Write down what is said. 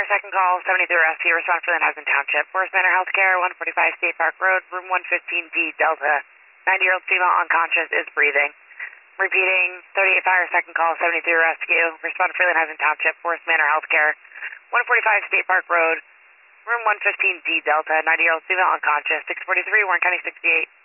Fire, second call, 73 Rescue, respond for Lynn Husband Township. Forest Manor Healthcare, 145 State Park Road, room 115D, Delta. 90-year-old female unconscious, is breathing. Repeating, 38 Fire, second call, 73 Rescue, respond for Lynn Husband Township. Forest Manor Healthcare, 145 State Park Road, room 115D, Delta. 90-year-old female unconscious, 643, Warren County 68.